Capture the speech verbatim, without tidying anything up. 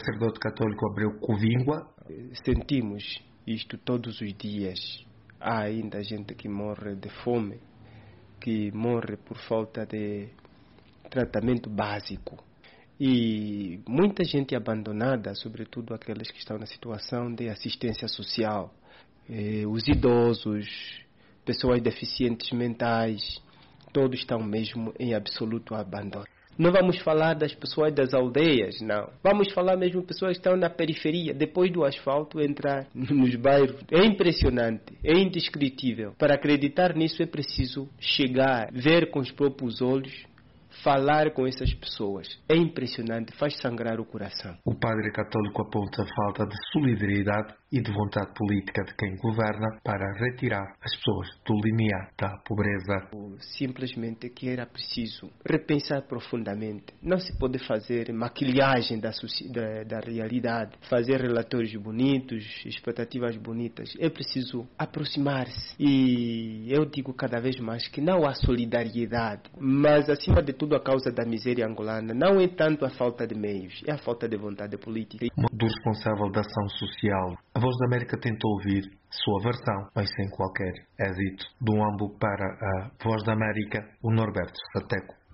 O sacerdote católico Abreu Covingua. Sentimos isto todos os dias. Há ainda gente que morre de fome, que morre por falta de tratamento básico. E muita gente abandonada, sobretudo aquelas que estão na situação de assistência social. Eh, os idosos, pessoas deficientes mentais, todos estão mesmo em absoluto abandono. Não vamos falar das pessoas das aldeias, não. Vamos falar mesmo de pessoas que estão na periferia, depois do asfalto, entrar nos bairros. É impressionante, é indescritível. Para acreditar nisso é preciso chegar, ver com os próprios olhos, falar com essas pessoas. É impressionante, faz sangrar o coração. O padre católico aponta a falta de solidariedade e de vontade política de quem governa para retirar as pessoas do limiar da pobreza. Simplesmente que era preciso repensar profundamente. Não se pode fazer maquilhagem da, da, da realidade, fazer relatórios bonitos, expectativas bonitas. É preciso aproximar-se. E eu digo cada vez mais que não há solidariedade, mas acima de tudo a causa da miséria angolana não é tanto a falta de meios, é a falta de vontade política. Do responsável da ação social, a Voz da América tentou ouvir sua versão, mas sem qualquer êxito. Do Ambo para a Voz da América, o Norberto Sateco.